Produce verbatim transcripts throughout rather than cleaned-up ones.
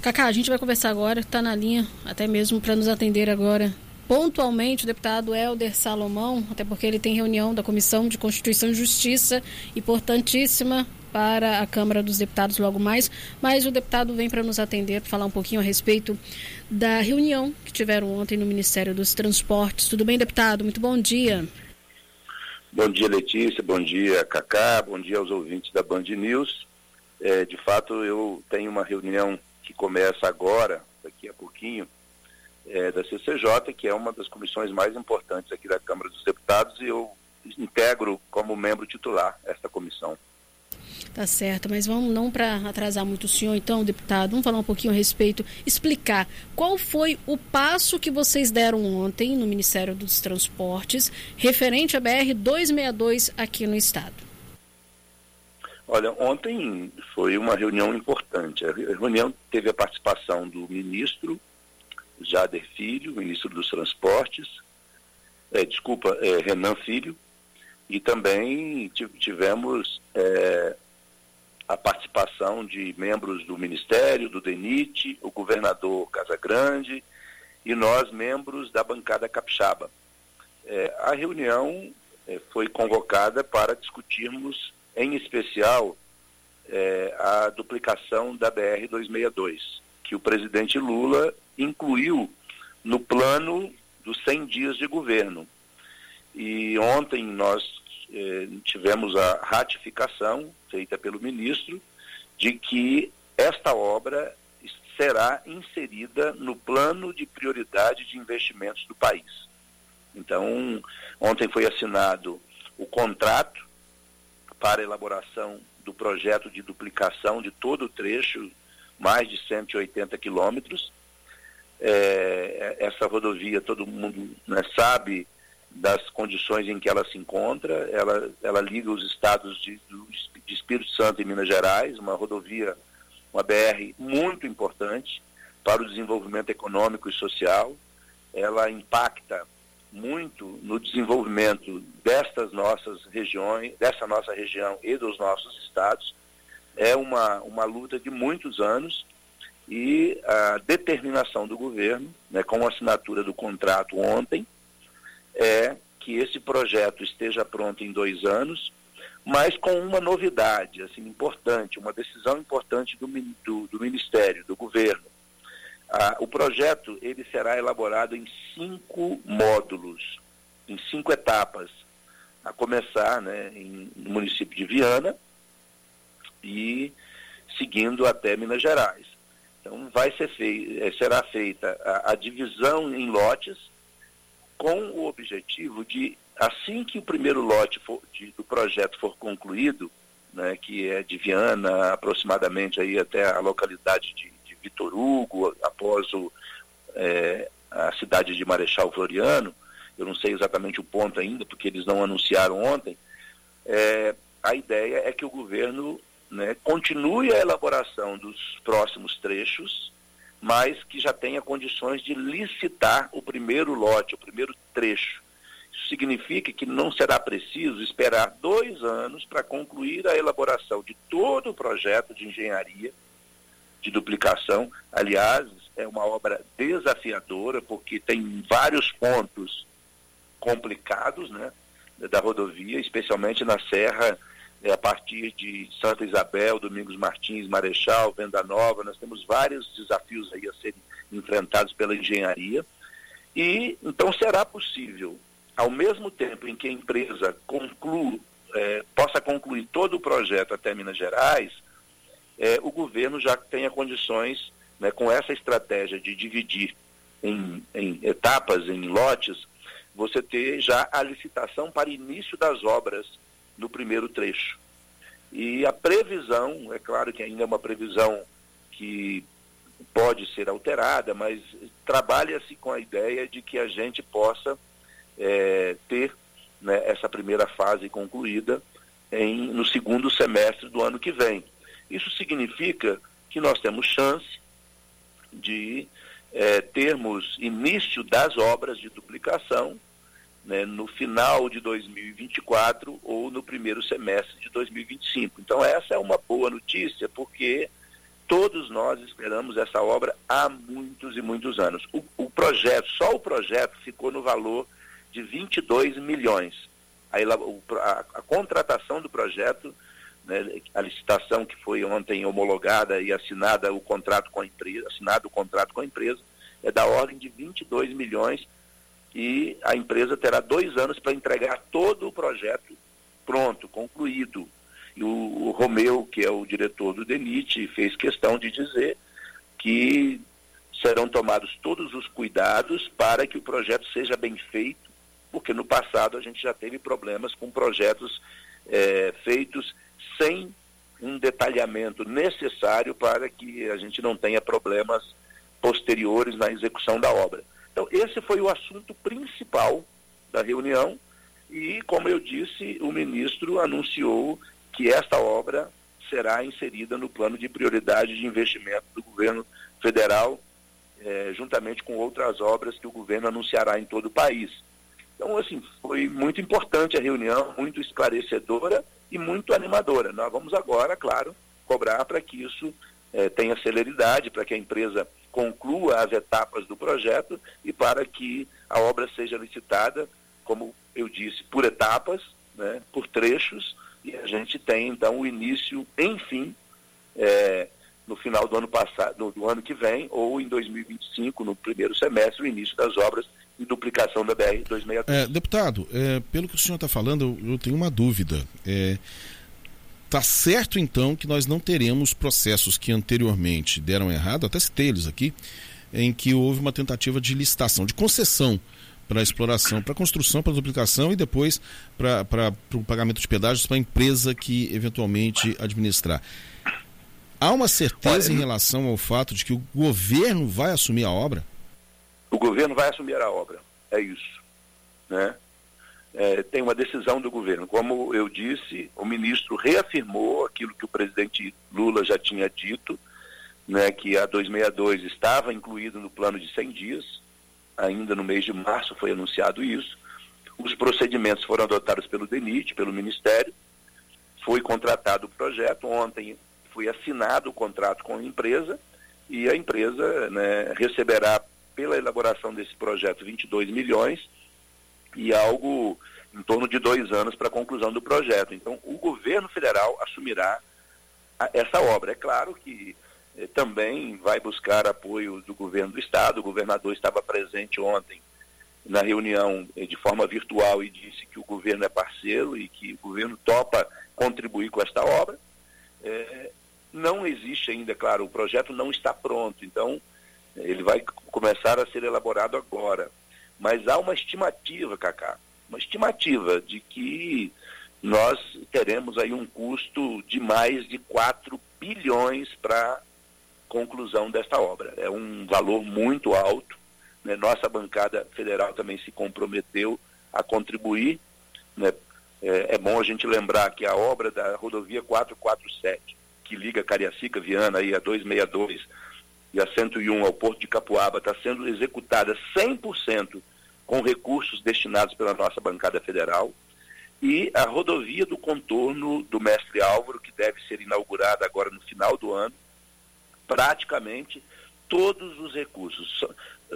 Cacá, a gente vai conversar agora, está na linha, até mesmo para nos atender agora pontualmente o deputado Hélder Salomão, até porque ele tem reunião da Comissão de Constituição e Justiça, importantíssima para a Câmara dos Deputados logo mais, mas o deputado vem para nos atender, para falar um pouquinho a respeito da reunião que tiveram ontem no Ministério dos Transportes. Tudo bem, deputado? Muito bom dia. Bom dia, Letícia, bom dia, Cacá, bom dia aos ouvintes da Band News. É, de fato, eu tenho uma reunião que começa agora, daqui a pouquinho, é, da C C J, que é uma das comissões mais importantes aqui da Câmara dos Deputados, e eu integro como membro titular esta comissão. Tá certo, mas vamos não para atrasar muito o senhor, então, deputado, vamos falar um pouquinho a respeito, explicar qual foi o passo que vocês deram ontem no Ministério dos Transportes referente à B R duzentos e sessenta e dois aqui no estado. Olha, ontem foi uma reunião importante. A reunião teve a participação do ministro Jader Filho, ministro dos Transportes, é, desculpa, é, Renan Filho, e também tivemos é, a participação de membros do Ministério, do D E N I T, o governador Casagrande e nós, membros da bancada capixaba. É, a reunião é, foi convocada para discutirmos, em especial, é, a duplicação da B R duzentos e sessenta e dois, que o presidente Lula incluiu no plano dos cem dias de governo. E ontem nós eh, tivemos a ratificação feita pelo ministro de que esta obra será inserida no plano de prioridade de investimentos do país. Então, ontem foi assinado o contrato para a elaboração do projeto de duplicação de todo o trecho, mais de cento e oitenta quilômetros. É, essa rodovia, todo mundo, né, sabe das condições em que ela se encontra. Ela, ela liga os estados de, de Espírito Santo e Minas Gerais, uma rodovia, uma B R muito importante para o desenvolvimento econômico e social. Ela impacta muito no desenvolvimento destas nossas regiões, dessa nossa região e dos nossos estados. É uma, uma luta de muitos anos, e a determinação do governo, né, com a assinatura do contrato ontem, é que esse projeto esteja pronto em dois anos, mas com uma novidade assim, importante, uma decisão importante do, do, do Ministério, do governo. Ah, o projeto ele será elaborado em cinco módulos, em cinco etapas, a começar, né, em, no município de Viana e seguindo até Minas Gerais. Então, vai ser fei- será feita a, a divisão em lotes, com o objetivo de, assim que o primeiro lote for, de, do projeto for concluído, né, que é de Viana, aproximadamente aí até a localidade de, de Vitor Hugo, após o, é, a cidade de Marechal Floriano, eu não sei exatamente o ponto ainda, porque eles não anunciaram ontem, é, a ideia é que o governo, né, continue a elaboração dos próximos trechos, mas que já tenha condições de licitar o primeiro lote, o primeiro trecho. Isso significa que não será preciso esperar dois anos para concluir a elaboração de todo o projeto de engenharia, de duplicação. Aliás, é uma obra desafiadora, porque tem vários pontos complicados, né, da rodovia, especialmente na Serra, É, a partir de Santa Isabel, Domingos Martins, Marechal, Venda Nova. Nós temos vários desafios aí a serem enfrentados pela engenharia, e então será possível, ao mesmo tempo em que a empresa conclua, é, possa concluir todo o projeto até Minas Gerais, é, o governo já tenha condições, né, com essa estratégia de dividir em, em etapas, em lotes, você ter já a licitação para início das obras no primeiro trecho. E a previsão, é claro que ainda é uma previsão que pode ser alterada, mas trabalha-se com a ideia de que a gente possa é, ter, né, essa primeira fase concluída em, no segundo semestre do ano que vem. Isso significa que nós temos chance de é, termos início das obras de duplicação, né, no final de dois mil e vinte e quatro ou no primeiro semestre de dois mil e vinte e cinco. Então essa é uma boa notícia, porque Todos nós esperamos essa obra há muitos e muitos anos. O, o projeto, só o projeto ficou no valor de vinte e dois milhões. A, a, a contratação do projeto, né, a licitação que foi ontem homologada e assinada o contrato com a empresa, assinado o contrato com a empresa, é da ordem de vinte e dois milhões e a empresa terá dois anos para entregar todo o projeto pronto, concluído. E o, o Romeu, que é o diretor do DENIT, fez questão de dizer que serão tomados todos os cuidados para que o projeto seja bem feito, porque no passado a gente já teve problemas com projetos é, feitos sem um detalhamento necessário para que a gente não tenha problemas posteriores na execução da obra. Então, esse foi o assunto principal da reunião e, como eu disse, o ministro anunciou que esta obra será inserida no plano de prioridade de investimento do governo federal, eh, juntamente com outras obras que o governo anunciará em todo o país. Então, assim, foi muito importante a reunião, muito esclarecedora e muito animadora. Nós vamos agora, claro, cobrar para que isso eh, tenha celeridade, para que a empresa conclua as etapas do projeto e para que a obra seja licitada, como eu disse, por etapas, né, por trechos, e a gente tem, então, o início, enfim, é, no final do ano passado, do, do ano que vem, ou em dois mil e vinte e cinco, no primeiro semestre, o início das obras de duplicação da B R duzentos e sessenta e dois. É, deputado, é, pelo que o senhor está falando, eu, eu tenho uma dúvida. Está é, certo, então, que nós não teremos processos que anteriormente deram errado, até citei eles aqui, em que houve uma tentativa de licitação, de concessão para a exploração, para a construção, para a duplicação e depois para o pagamento de pedágios para a empresa que eventualmente administrar. Há uma certeza Olha, em relação ao fato de que o governo vai assumir a obra? O governo vai assumir a obra, é isso, né? É, tem uma decisão do governo. Como eu disse, o ministro reafirmou aquilo que o presidente Lula já tinha dito, né, que a duzentos e sessenta e dois estava incluído no plano de cem dias, ainda no mês de março foi anunciado isso. Os procedimentos foram adotados pelo DENIT, pelo Ministério, foi contratado o projeto, ontem foi assinado o contrato com a empresa e a empresa, né, receberá pela elaboração desse projeto vinte e dois milhões e algo em torno de dois anos para a conclusão do projeto. Então, o governo federal assumirá a, essa obra. É claro que eh, também vai buscar apoio do governo do estado. O governador estava presente ontem na reunião eh, de forma virtual e disse que o governo é parceiro e que o governo topa contribuir com esta obra. Eh, não existe ainda, claro, o projeto não está pronto, então ele vai começar a ser elaborado agora. Mas há uma estimativa, Cacá, uma estimativa de que nós teremos aí um custo de mais de quatro bilhões para a conclusão desta obra. É um valor muito alto, né? Nossa bancada federal também se comprometeu a contribuir, né? É, é bom a gente lembrar que a obra da rodovia quatrocentos e quarenta e sete, que liga Cariacica, Viana aí a duzentos e sessenta e dois e a cento e um ao Porto de Capuaba, está sendo executada cem por cento com recursos destinados pela nossa bancada federal, e a rodovia do contorno do Mestre Álvaro, que deve ser inaugurada agora no final do ano, praticamente todos os recursos, só,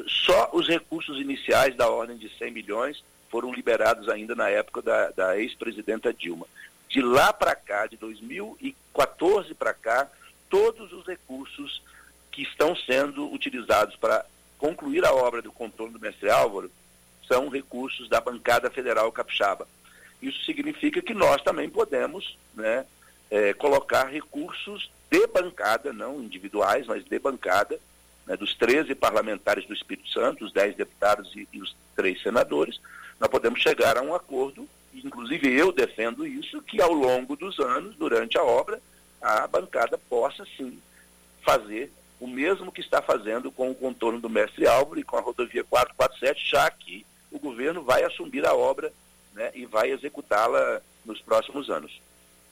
só os recursos iniciais da ordem de cem milhões foram liberados ainda na época da, da ex-presidenta Dilma. De lá para cá, de dois mil e quatorze para cá, todos os recursos que estão sendo utilizados para concluir a obra do contorno do Mestre Álvaro são recursos da bancada federal capixaba. Isso significa que nós também podemos, né, é, colocar recursos de bancada, não individuais, mas de bancada, né, dos treze parlamentares do Espírito Santo, os dez deputados e, e os três senadores. Nós podemos chegar a um acordo, inclusive eu defendo isso, que ao longo dos anos, durante a obra, a bancada possa sim fazer o mesmo que está fazendo com o contorno do Mestre Álvaro e com a rodovia quatrocentos e quarenta e sete, já que o governo vai assumir a obra, né, e vai executá-la nos próximos anos.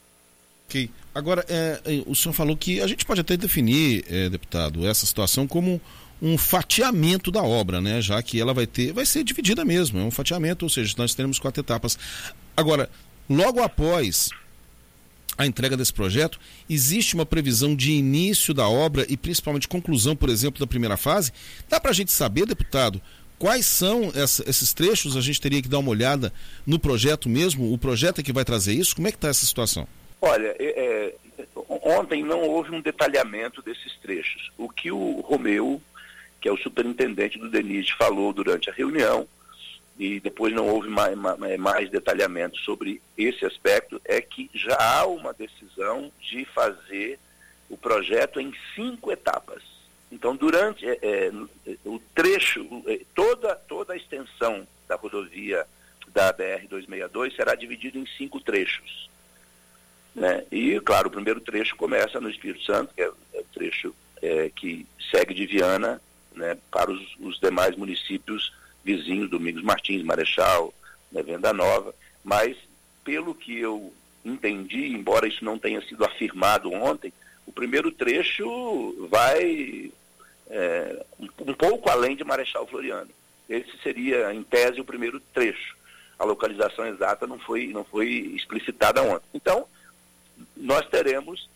Ok. Agora, é, o senhor falou que a gente pode até definir, é, deputado, essa situação como um fatiamento da obra, né? Já que ela vai ter, vai ser dividida mesmo, é um fatiamento, ou seja, nós teremos quatro etapas. Agora, logo após a entrega desse projeto, existe uma previsão de início da obra e principalmente conclusão, por exemplo, da primeira fase? Dá para a gente saber, deputado, quais são essa, esses trechos? A gente teria que dar uma olhada no projeto mesmo? O projeto é que vai trazer isso? Como é que está essa situação? Olha, é, ontem não houve um detalhamento desses trechos. O que o Romeu, que é o superintendente do DENIT, falou durante a reunião, e depois não houve mais, mais, mais detalhamento sobre esse aspecto, é que já há uma decisão de fazer o projeto em cinco etapas. Então, durante é, é, o trecho, é, toda, toda a extensão da rodovia da B R duzentos e sessenta e dois será dividida em cinco trechos. Né? E, claro, o primeiro trecho começa no Espírito Santo, que é, é o trecho é, que segue de Viana, né, para os, os demais municípios vizinhos, Domingos Martins, Marechal, né, Venda Nova, mas pelo que eu entendi, embora isso não tenha sido afirmado ontem, o primeiro trecho vai é, um, um pouco além de Marechal Floriano. Esse seria, em tese, o primeiro trecho. A localização exata não foi, não foi explicitada ontem. Então, nós teremos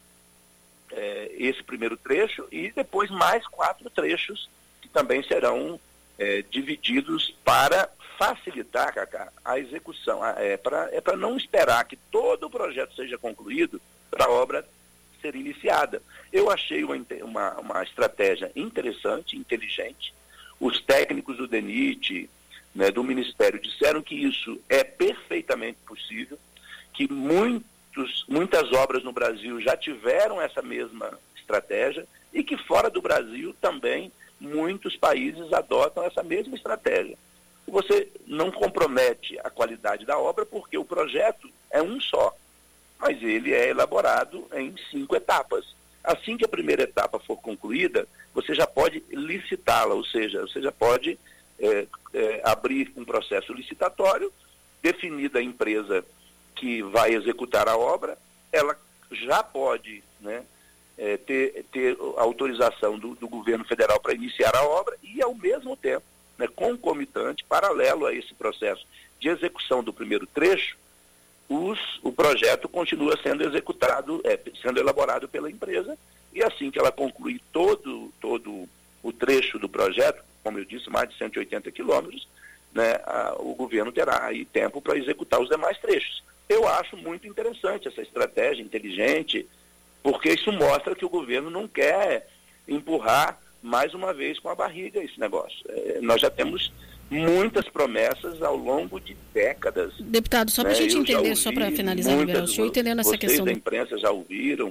é, esse primeiro trecho e depois mais quatro trechos que também serão É, divididos para facilitar, Cacá, a execução. É para é para não esperar que todo o projeto seja concluído para a obra ser iniciada. Eu achei uma, uma, uma estratégia interessante, inteligente. Os técnicos do DENIT, né, do Ministério, disseram que isso é perfeitamente possível, que muitos, muitas obras no Brasil já tiveram essa mesma estratégia e que fora do Brasil também muitos países adotam essa mesma estratégia. Você não compromete a qualidade da obra porque o projeto é um só, mas ele é elaborado em cinco etapas. Assim que a primeira etapa for concluída, você já pode licitá-la, ou seja, você já pode é, é, abrir um processo licitatório, definida a empresa que vai executar a obra, ela já pode, né, É, ter, ter a autorização do, do governo federal para iniciar a obra e, ao mesmo tempo, né, concomitante, paralelo a esse processo de execução do primeiro trecho, os, o projeto continua sendo executado, é, sendo elaborado pela empresa, e assim que ela concluir todo, todo o trecho do projeto, como eu disse, mais de cento e oitenta quilômetros, né, a, o governo terá aí tempo para executar os demais trechos. Eu acho muito interessante essa estratégia inteligente, porque isso mostra que o governo não quer empurrar mais uma vez com a barriga esse negócio. É, nós já temos muitas promessas ao longo de décadas. Deputado, só para a né? gente Eu entender, só para finalizar, muitas, liberal, o senhor entendendo essa questão... Vocês da imprensa já ouviram,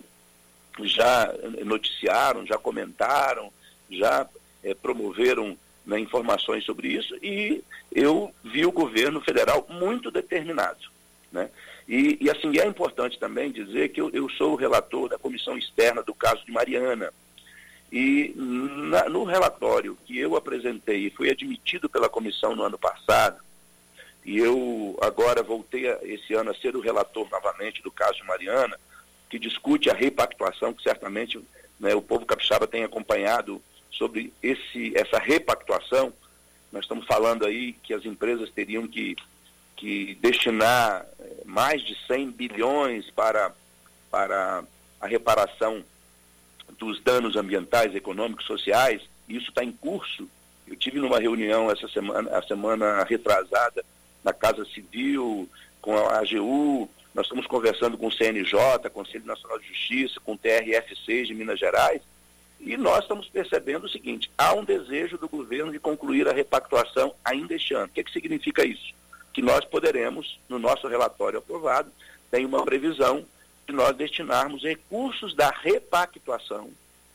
já noticiaram, já comentaram, já é, promoveram, né, informações sobre isso, e eu vi o governo federal muito determinado, né? E, e assim, é importante também dizer que eu, eu sou o relator da comissão externa do caso de Mariana. E na, no relatório que eu apresentei e foi admitido pela comissão no ano passado, e eu agora voltei a, esse ano a ser o relator novamente do caso de Mariana, que discute a repactuação, que certamente, né, o povo capixaba tem acompanhado sobre esse, essa repactuação. Nós estamos falando aí que as empresas teriam que que destinar mais de cem bilhões para, para a reparação dos danos ambientais, econômicos, sociais. Isso está em curso. Eu tive numa reunião essa semana, a semana retrasada, na Casa Civil, com a A G U, nós estamos conversando com o C N J, Conselho Nacional de Justiça, com o T R F seis de Minas Gerais, e nós estamos percebendo o seguinte: há um desejo do governo de concluir a repactuação ainda este ano. O que, é que significa isso? Que nós poderemos, no nosso relatório aprovado, tem uma previsão de nós destinarmos recursos da repactuação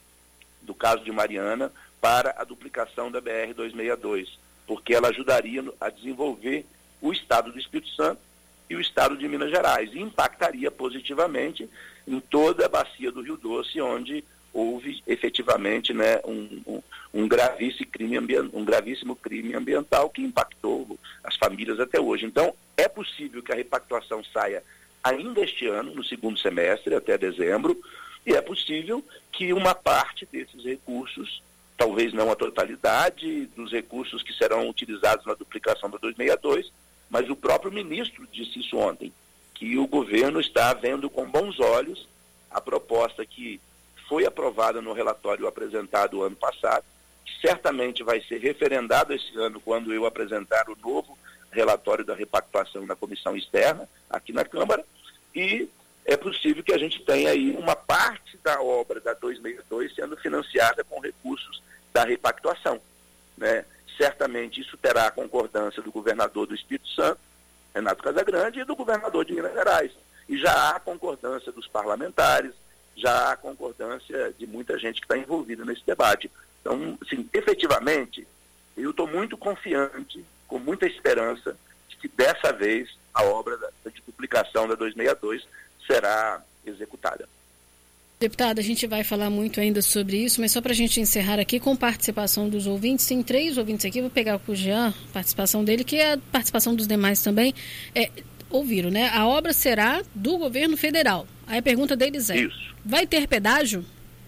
do caso de Mariana para a duplicação da B R duzentos e sessenta e dois, porque ela ajudaria a desenvolver o estado do Espírito Santo e o estado de Minas Gerais, e impactaria positivamente em toda a bacia do Rio Doce, onde houve efetivamente, né, um, um, um, gravíssimo crime ambient, um gravíssimo crime ambiental que impactou as famílias até hoje. Então, é possível que a repactuação saia ainda este ano, no segundo semestre, até dezembro, e é possível que uma parte desses recursos, talvez não a totalidade dos recursos que serão utilizados na duplicação da duzentos e sessenta e dois, mas o próprio ministro disse isso ontem, que o governo está vendo com bons olhos a proposta que foi aprovada no relatório apresentado ano passado, que certamente vai ser referendado esse ano quando eu apresentar o novo relatório da repactuação na comissão externa aqui na Câmara, e é possível que a gente tenha aí uma parte da obra da duzentos e sessenta e dois sendo financiada com recursos da repactuação, né? Certamente isso terá a concordância do governador do Espírito Santo, Renato Casagrande, e do governador de Minas Gerais. E já há concordância dos parlamentares, já há concordância de muita gente que está envolvida nesse debate. Então, assim, efetivamente, eu estou muito confiante, com muita esperança, de que dessa vez a obra de duplicação da duzentos e sessenta e dois será executada. Deputado, a gente vai falar muito ainda sobre isso, mas só para a gente encerrar aqui com participação dos ouvintes, tem três ouvintes aqui, vou pegar com o Jean, participação dele, que é a participação dos demais também. É, ouviram, né? A obra será do governo federal. Aí a pergunta deles é, isso. Vai ter pedágio?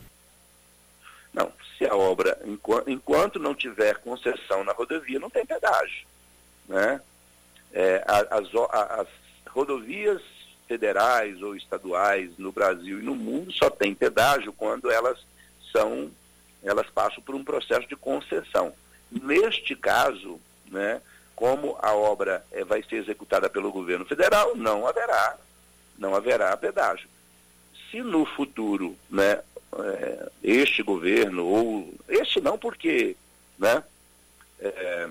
Não, se a obra, enquanto, enquanto não tiver concessão na rodovia, não tem pedágio, né? É, as, as rodovias federais ou estaduais no Brasil e no mundo só tem pedágio quando elas são, elas passam por um processo de concessão. Neste caso, né, como a obra é, vai ser executada pelo governo federal, não haverá, não haverá pedágio. Se no futuro, né, é, este governo, ou este não porque, né, é,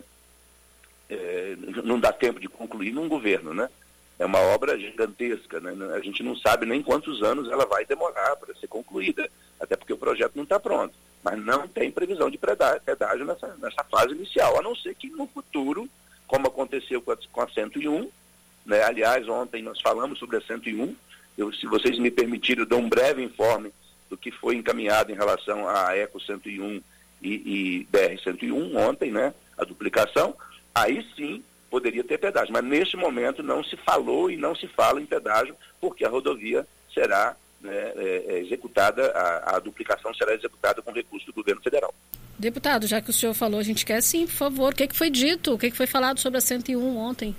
é, não dá tempo de concluir num governo, né? É uma obra gigantesca, né? A gente não sabe nem quantos anos ela vai demorar para ser concluída, até porque o projeto não está pronto. Mas não tem previsão de pedágio nessa, nessa fase inicial, a não ser que no futuro, como aconteceu com a, com a cento e um, né? Aliás, ontem nós falamos sobre a cento e um, eu, se vocês me permitirem, eu dou um breve informe do que foi encaminhado em relação à Eco cento e um e, e B R cento e um ontem, né? A duplicação, aí sim poderia ter pedágio, mas neste momento não se falou e não se fala em pedágio, porque a rodovia será, né, é, é executada, a, a duplicação será executada com recurso do governo federal. Deputado, já que o senhor falou, a gente quer sim, por favor, o que, que foi dito, o que, que foi falado sobre a cento e um ontem?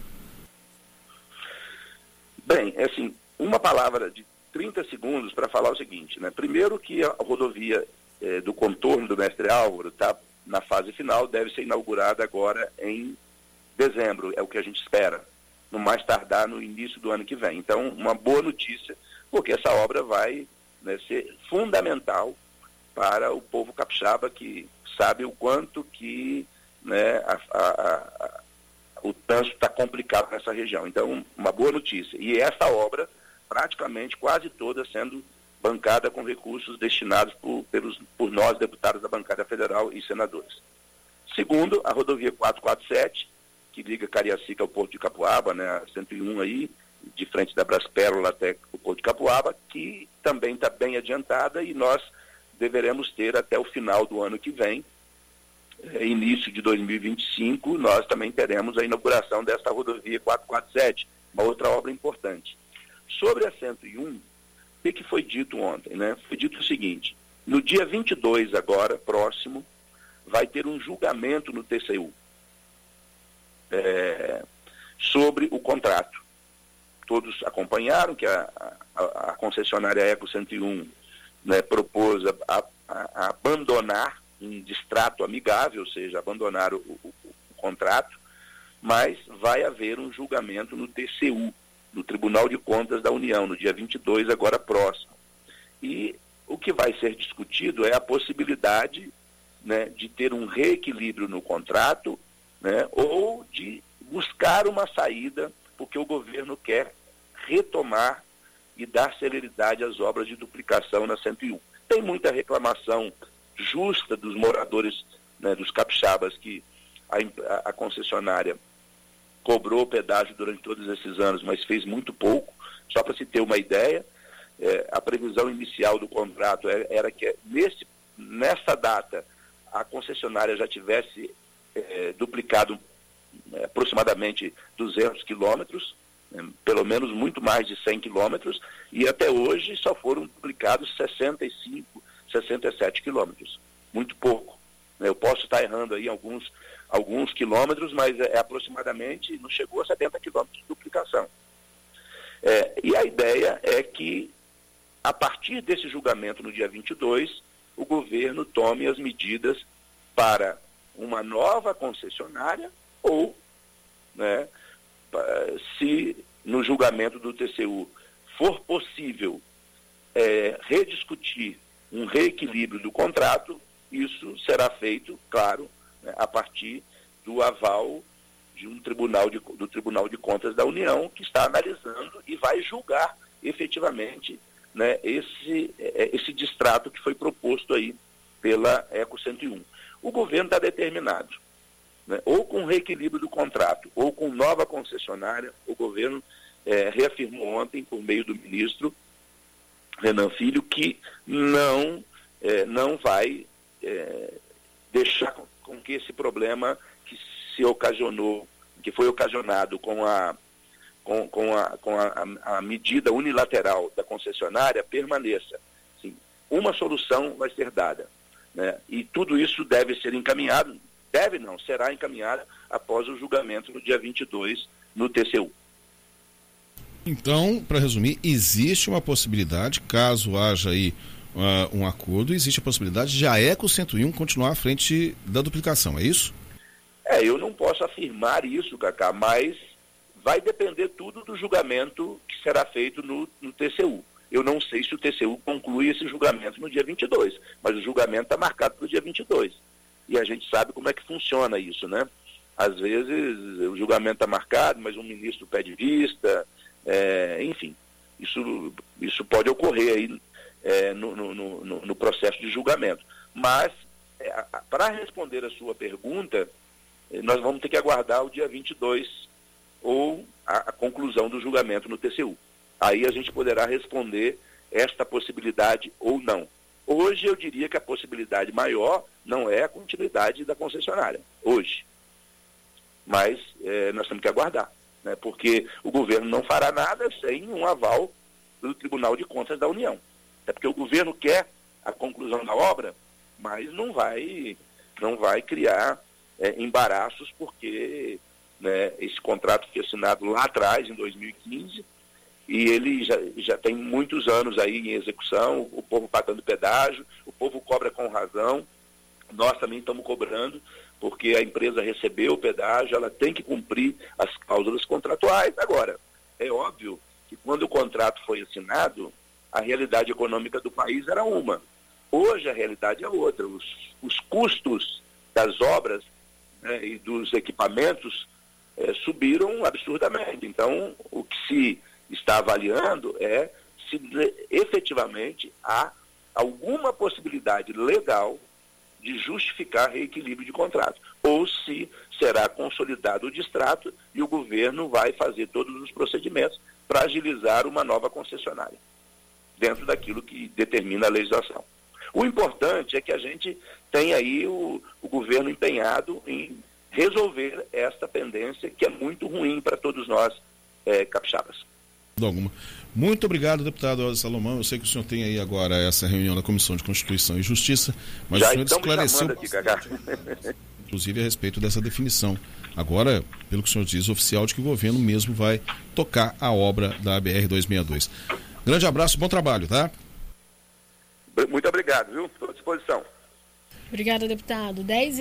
Bem, é assim, uma palavra de trinta segundos para falar o seguinte, né? Primeiro que a rodovia é, do contorno do Mestre Álvaro está na fase final, deve ser inaugurada agora em dezembro, é o que a gente espera, no mais tardar no início do ano que vem. Então, uma boa notícia, porque essa obra vai, né, ser fundamental para o povo capixaba, que sabe o quanto que, né, a, a, a, o trânsito está complicado nessa região. Então, uma boa notícia. E essa obra, praticamente quase toda sendo bancada com recursos destinados por, pelos, por nós, deputados da bancada federal e senadores. Segundo, a rodovia quatrocentos e quarenta e sete, que liga Cariacica ao Porto de Capuaba, né, a cento e um aí, de frente da Braspérola até o Porto de Capuaba, que também está bem adiantada e nós deveremos ter até o final do ano que vem, é, início de dois mil e vinte e cinco, nós também teremos a inauguração dessa rodovia quatrocentos e quarenta e sete, uma outra obra importante. Sobre a cento e um, o que, que foi dito ontem, né? Foi dito o seguinte, no dia vinte e dois agora, próximo, vai ter um julgamento no T C U. É, sobre o contrato. Todos acompanharam que a, a, a concessionária Eco cento e um, né, propôs a, a, a abandonar em distrato amigável, ou seja, abandonar o, o, o contrato, mas vai haver um julgamento no T C U, no Tribunal de Contas da União, no dia vinte e dois, agora próximo. E o que vai ser discutido é a possibilidade, né, de ter um reequilíbrio no contrato, né, ou de buscar uma saída, porque o governo quer retomar e dar celeridade às obras de duplicação na cento e um. Tem muita reclamação justa dos moradores, né, dos capixabas, que a, a concessionária cobrou pedágio durante todos esses anos, mas fez muito pouco. Só para se ter uma ideia, é, a previsão inicial do contrato era, era que nesse, nessa data a concessionária já tivesse É, duplicado é, aproximadamente duzentos quilômetros, é, pelo menos muito mais de cem quilômetros, e até hoje só foram duplicados sessenta e cinco, sessenta e sete quilômetros. Muito pouco. Né? Eu posso estar errando aí alguns, alguns quilômetros, mas é, é aproximadamente, não chegou a setenta quilômetros de duplicação. É, e a ideia é que, a partir desse julgamento no dia vinte e dois, o governo tome as medidas para uma nova concessionária ou, né, se no julgamento do T C U for possível é, rediscutir um reequilíbrio do contrato, isso será feito, claro, né, a partir do aval de um tribunal de, do Tribunal de Contas da União, que está analisando e vai julgar efetivamente, né, esse, esse distrato que foi proposto aí pela Eco cento e um. O governo está determinado, né, ou com reequilíbrio do contrato, ou com nova concessionária. O governo é, reafirmou ontem, por meio do ministro Renan Filho, que não, é, não vai é, deixar com, com que esse problema que se ocasionou, que foi ocasionado com a com, com, a, com a, a medida unilateral da concessionária permaneça. Sim, uma solução vai ser dada, né? E tudo isso deve ser encaminhado, deve não, será encaminhado após o julgamento no dia vinte e dois no T C U. Então, para resumir, existe uma possibilidade, caso haja aí uh, um acordo, existe a possibilidade de a Eco cento e um continuar à frente da duplicação, é isso? É, eu não posso afirmar isso, Cacá, mas vai depender tudo do julgamento que será feito no, no T C U. Eu não sei se o T C U conclui esse julgamento no dia vinte e dois, mas o julgamento está marcado para o dia vinte e dois. E a gente sabe como é que funciona isso, né? Às vezes o julgamento está marcado, mas um ministro pede vista, é, enfim, isso, isso pode ocorrer aí é, no, no, no, no processo de julgamento. Mas, é, para responder a sua pergunta, nós vamos ter que aguardar o dia vinte e dois ou a, a conclusão do julgamento no T C U. Aí a gente poderá responder esta possibilidade ou não. Hoje eu diria que a possibilidade maior não é a continuidade da concessionária, hoje. Mas é, nós temos que aguardar, né? Porque o governo não fará nada sem um aval do Tribunal de Contas da União. É porque o governo quer a conclusão da obra, mas não vai, não vai criar é, embaraços, porque, né, esse contrato foi assinado lá atrás, em dois mil e quinze, e ele já, já tem muitos anos aí em execução, o povo pagando pedágio, o povo cobra com razão, nós também estamos cobrando, porque a empresa recebeu o pedágio, ela tem que cumprir as cláusulas contratuais. Agora, é óbvio que quando o contrato foi assinado, a realidade econômica do país era uma. Hoje a realidade é outra. Os, os custos das obras, né, e dos equipamentos é, subiram absurdamente. Então, o que se está avaliando é se efetivamente há alguma possibilidade legal de justificar reequilíbrio de contrato, ou se será consolidado o distrato e o governo vai fazer todos os procedimentos para agilizar uma nova concessionária, dentro daquilo que determina a legislação. O importante é que a gente tem aí o, o governo empenhado em resolver esta pendência que é muito ruim para todos nós, é, capixabas. Alguma. Muito obrigado, deputado Elder Salomão. Eu sei que o senhor tem aí agora essa reunião da Comissão de Constituição e Justiça, mas Já o senhor esclareceu, aqui, inclusive, a respeito dessa definição. Agora, pelo que o senhor diz, oficial de que o governo mesmo vai tocar a obra da B R duzentos e sessenta e dois. Grande abraço, bom trabalho, tá? Muito obrigado, viu? Estou à disposição. Obrigada, deputado. dez